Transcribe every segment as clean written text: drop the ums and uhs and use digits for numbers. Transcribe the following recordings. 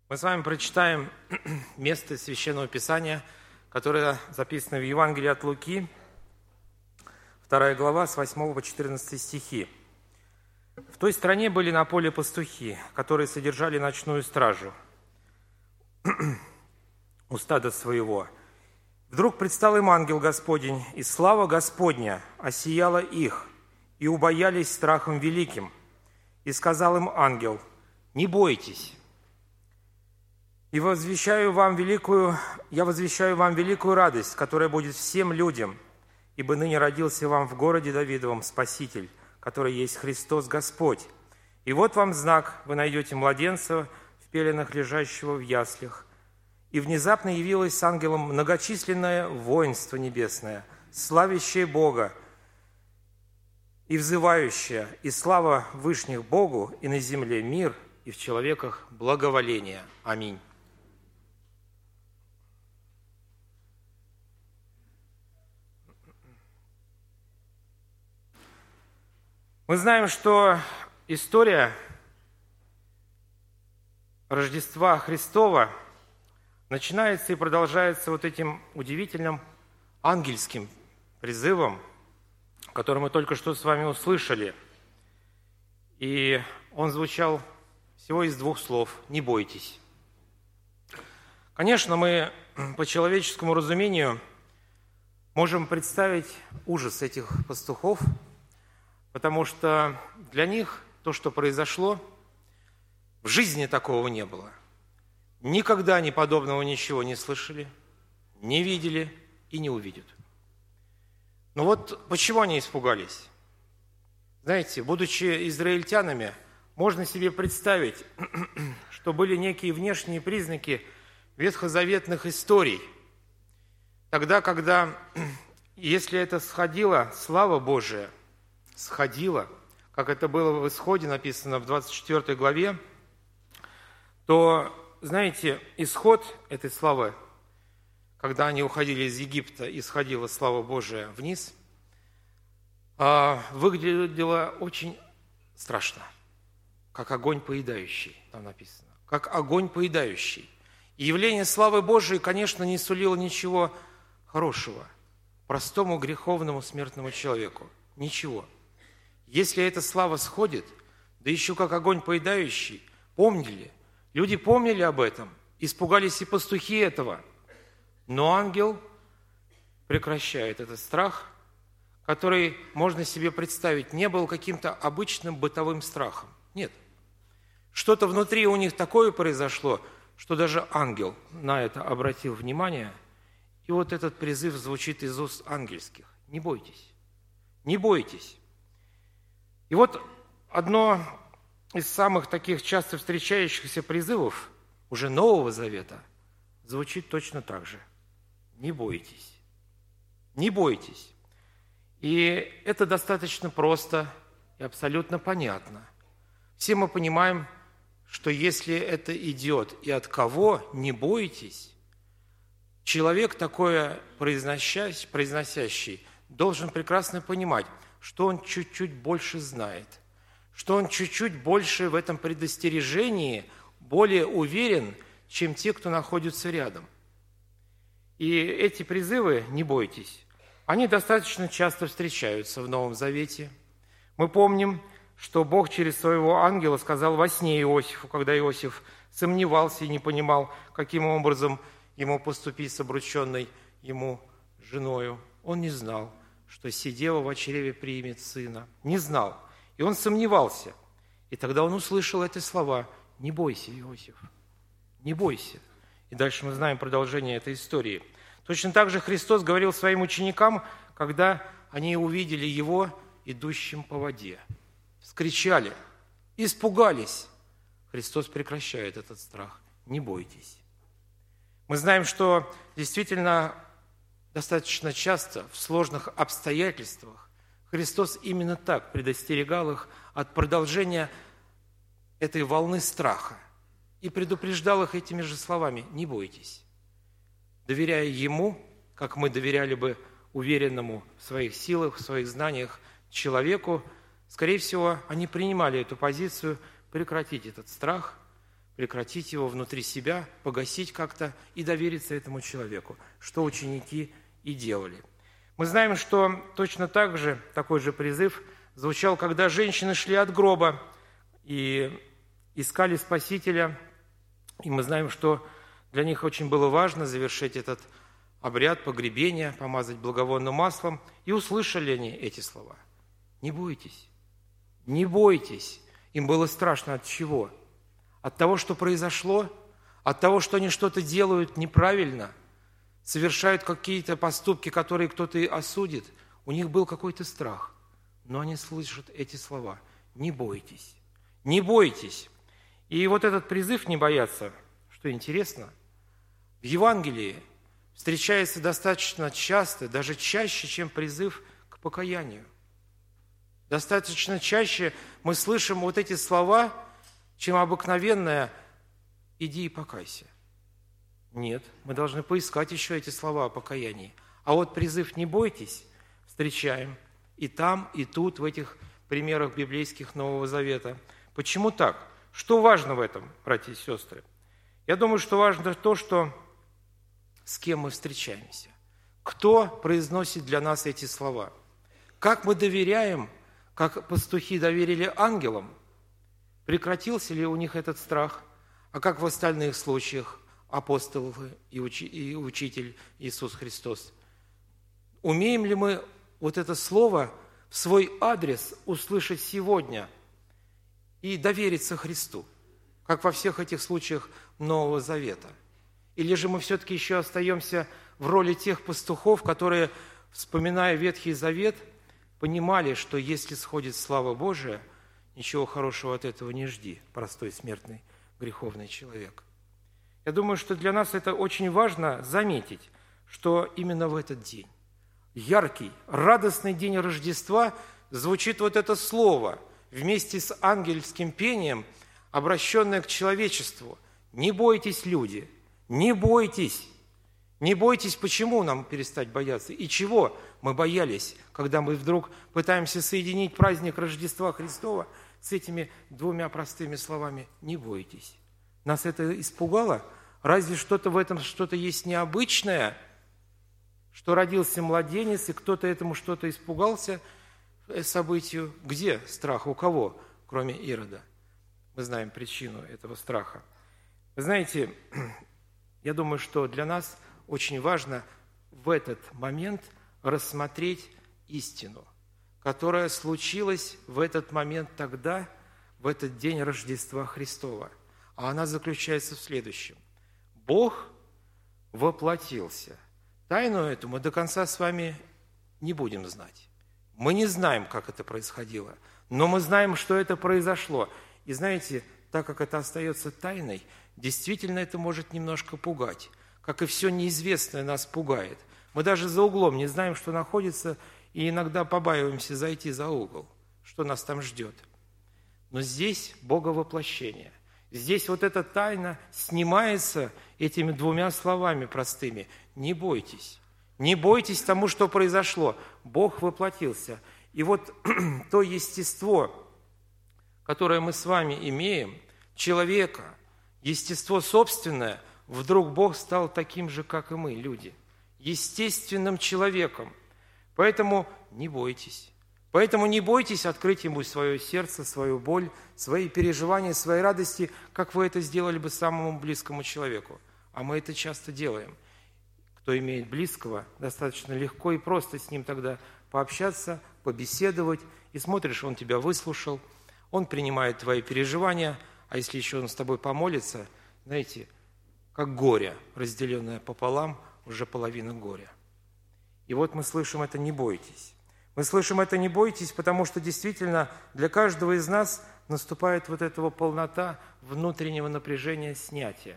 Мы с вами прочитаем место Священного Писания, которое записано в Евангелии от Луки, 2 глава, с 8 по 14 стихи. В той стране были на поле пастухи, которые содержали ночную стражу у стада своего. Вдруг предстал им ангел Господень, и слава Господня осияла их, и убоялись страхом великим. И сказал им ангел: «Не бойтесь, я возвещаю вам великую радость, которая будет всем людям, ибо ныне родился вам в городе Давидовом Спаситель, который есть Христос Господь. И вот вам знак: вы найдете младенца в пеленах, лежащего в яслях». И внезапно явилось с ангелом многочисленное воинство небесное, славящее Бога и взывающее: и слава вышних Богу, и на земле мир, и в человеках благоволение. Аминь. Мы знаем, что история Рождества Христова начинается и продолжается вот этим удивительным ангельским призывом, который мы только что с вами услышали. И он звучал всего из двух слов: «Не бойтесь». Конечно, мы по человеческому разумению можем представить ужас этих пастухов, потому что для них то, что произошло, в жизни такого не было. Никогда они подобного ничего не слышали, не видели и не увидят. Но вот почему они испугались? Знаете, будучи израильтянами, можно себе представить, что были некие внешние признаки ветхозаветных историй. Тогда, когда, если это сходила слава Божия, сходила, как это было в Исходе написано в 24 главе, то, знаете, исход этой славы, когда они уходили из Египта, и сходила слава Божия вниз, выглядело очень страшно, как огонь поедающий, там написано, как огонь поедающий. И явление славы Божией, конечно, не сулило ничего хорошего простому греховному смертному человеку. Ничего. Если эта слава сходит, да еще как огонь поедающий, помнили, люди помнили об этом, испугались и пастухи этого. Но ангел прекращает этот страх, который, можно себе представить, не был каким-то обычным бытовым страхом. Нет. Что-то внутри у них такое произошло, что даже ангел на это обратил внимание. И вот этот призыв звучит из уст ангельских: «Не бойтесь, не бойтесь». И вот одно из самых таких часто встречающихся призывов уже Нового Завета звучит точно так же: «Не бойтесь, не бойтесь». И это достаточно просто и абсолютно понятно. Все мы понимаем, что если это идет и от кого «не бойтесь», человек, такое произносящий, должен прекрасно понимать, что он чуть-чуть больше знает, что он чуть-чуть больше в этом предостережении более уверен, чем те, кто находится рядом. И эти призывы «не бойтесь», они достаточно часто встречаются в Новом Завете. Мы помним, что Бог через своего ангела сказал во сне Иосифу, когда Иосиф сомневался и не понимал, каким образом ему поступить с обрученной ему женою. Он не знал, что сидева в чреве примет сына. Не знал. И он сомневался. И тогда он услышал эти слова: «Не бойся, Иосиф, не бойся». И дальше мы знаем продолжение этой истории. Точно так же Христос говорил своим ученикам, когда они увидели Его идущим по воде. Вскричали, испугались. Христос прекращает этот страх. Не бойтесь. Мы знаем, что действительно достаточно часто в сложных обстоятельствах Христос именно так предостерегал их от продолжения этой волны страха и предупреждал их этими же словами: «Не бойтесь». Доверяя Ему, как мы доверяли бы уверенному в своих силах, в своих знаниях человеку, скорее всего, они принимали эту позицию: прекратить этот страх, прекратить его внутри себя, погасить как-то и довериться этому человеку, что ученики и делали. Мы знаем, что точно так же такой же призыв звучал, когда женщины шли от гроба и искали Спасителя. И мы знаем, что для них очень было важно завершить этот обряд погребения, помазать благовонным маслом. И услышали они эти слова. Не бойтесь, не бойтесь. Им было страшно от чего? От того, что произошло, от того, что они что-то делают неправильно, совершают какие-то поступки, которые кто-то осудит. У них был какой-то страх. Но они слышат эти слова. Не бойтесь, не бойтесь. И вот этот призыв не бояться, что интересно, в Евангелии встречается достаточно часто, даже чаще, чем призыв к покаянию. Достаточно чаще мы слышим вот эти слова, чем обыкновенное «иди и покайся». Нет, мы должны поискать еще эти слова о покаянии. А вот призыв «не бойтесь» встречаем и там, и тут, в этих примерах библейских Нового Завета. Почему так? Что важно в этом, братья и сестры? Я думаю, что важно то, что с кем мы встречаемся. Кто произносит для нас эти слова? Как мы доверяем, как пастухи доверили ангелам? Прекратился ли у них этот страх? А как в остальных случаях апостол и учитель Иисус Христос? Умеем ли мы вот это слово в свой адрес услышать сегодня и довериться Христу, как во всех этих случаях Нового Завета? Или же мы все-таки еще остаемся в роли тех пастухов, которые, вспоминая Ветхий Завет, понимали, что если сходит слава Божия, ничего хорошего от этого не жди, простой смертный греховный человек. Я думаю, что для нас это очень важно заметить, что именно в этот день, яркий, радостный день Рождества, звучит вот это слово вместе с ангельским пением, обращенное к человечеству. Не бойтесь, люди, не бойтесь. Не бойтесь, почему нам перестать бояться? И чего мы боялись, когда мы вдруг пытаемся соединить праздник Рождества Христова с этими двумя простыми словами «не бойтесь». Нас это испугало? Разве что-то в этом что-то есть необычное, что родился младенец, и кто-то этому что-то испугался событию? Где страх? У кого, кроме Ирода? Мы знаем причину этого страха. Вы знаете, я думаю, что для нас очень важно в этот момент рассмотреть истину, которая случилась в этот момент тогда, в этот день Рождества Христова. А она заключается в следующем. Бог воплотился. Тайну эту мы до конца с вами не будем знать. Мы не знаем, как это происходило, но мы знаем, что это произошло. И знаете, так как это остается тайной, действительно это может немножко пугать. Как и все неизвестное нас пугает. Мы даже за углом не знаем, что находится, и иногда побаиваемся зайти за угол, что нас там ждет. Но здесь Боговоплощение. Здесь вот эта тайна снимается этими двумя словами простыми. Не бойтесь. Не бойтесь тому, что произошло. Бог воплотился. И вот то естество, которое мы с вами имеем, человека, естество собственное, вдруг Бог стал таким же, как и мы, люди, естественным человеком. Поэтому не бойтесь. Поэтому не бойтесь открыть Ему свое сердце, свою боль, свои переживания, свои радости, как вы это сделали бы самому близкому человеку. А мы это часто делаем. Кто имеет близкого, достаточно легко и просто с ним тогда пообщаться, побеседовать. И смотришь, он тебя выслушал, он принимает твои переживания, а если еще он с тобой помолится, знаете, как горе, разделенное пополам, уже половина горя. И вот мы слышим это «не бойтесь». Мы слышим это «не бойтесь», потому что действительно для каждого из нас наступает вот эта полнота внутреннего напряжения снятия.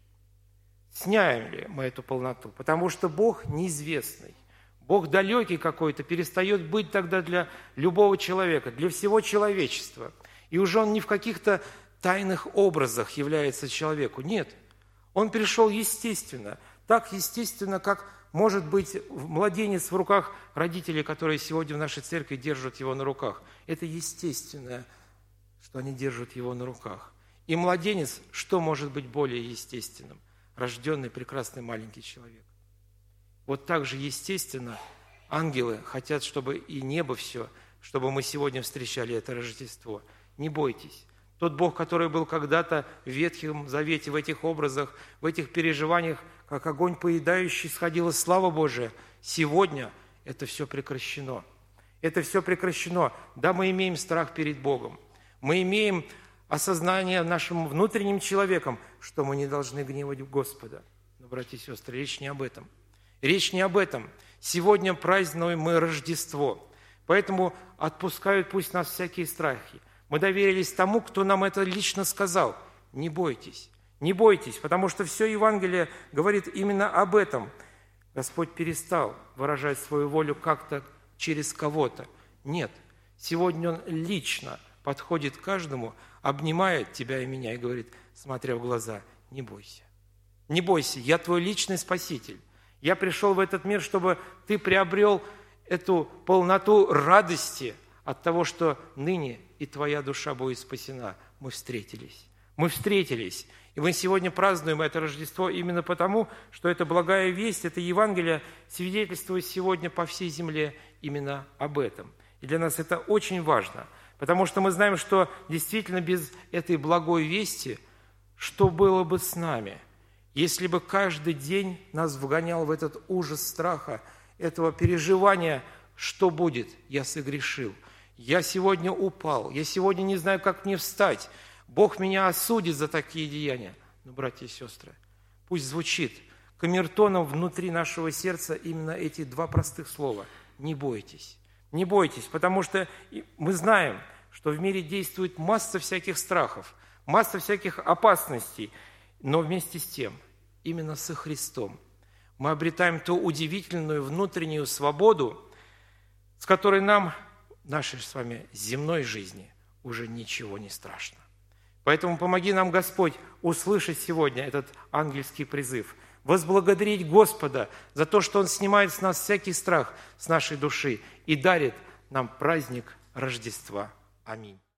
Сняем ли мы эту полноту? Потому что Бог неизвестный, Бог далекий какой-то, перестает быть тогда для любого человека, для всего человечества. И уже Он не в каких-то тайных образах является человеку. Нет, Он пришел естественно, так естественно, как может быть младенец в руках родителей, которые сегодня в нашей церкви держат его на руках. Это естественно, что они держат его на руках. И младенец, что может быть более естественным? Рожденный прекрасный маленький человек. Вот так же естественно ангелы хотят, чтобы и небо все, чтобы мы сегодня встречали это Рождество. Не бойтесь. Тот Бог, который был когда-то в Ветхом Завете, в этих образах, в этих переживаниях, как огонь поедающий, сходила слава Божия, сегодня это все прекращено. Это все прекращено. Да, мы имеем страх перед Богом. Мы имеем осознание нашим внутренним человеком, что мы не должны гневать Господа. Но, братья и сестры, речь не об этом. Речь не об этом. Сегодня празднуем мы Рождество. Поэтому отпускают пусть нас всякие страхи. Мы доверились тому, кто нам это лично сказал. Не бойтесь. Не бойтесь, потому что все Евангелие говорит именно об этом. Господь перестал выражать свою волю как-то через кого-то. Нет. Сегодня Он лично подходит к каждому, обнимает тебя и меня и говорит, смотря в глаза, не бойся. Не бойся, я твой личный Спаситель. Я пришел в этот мир, чтобы ты приобрел эту полноту радости от того, что ныне и твоя душа будет спасена. Мы встретились. Мы встретились. И мы сегодня празднуем это Рождество именно потому, что это благая весть, это Евангелие свидетельствует сегодня по всей земле именно об этом. И для нас это очень важно, потому что мы знаем, что действительно без этой благой вести, что было бы с нами, если бы каждый день нас вгонял в этот ужас страха, этого переживания, что будет, я согрешил, я сегодня упал, я сегодня не знаю, как мне встать, Бог меня осудит за такие деяния. Но, братья и сестры, пусть звучит камертоном внутри нашего сердца именно эти два простых слова. Не бойтесь. Не бойтесь, потому что мы знаем, что в мире действует масса всяких страхов, масса всяких опасностей, но вместе с тем, именно со Христом мы обретаем ту удивительную внутреннюю свободу, с которой нам, в нашей с вами земной жизни, уже ничего не страшно. Поэтому помоги нам, Господь, услышать сегодня этот ангельский призыв, возблагодарить Господа за то, что Он снимает с нас всякий страх с нашей души и дарит нам праздник Рождества. Аминь.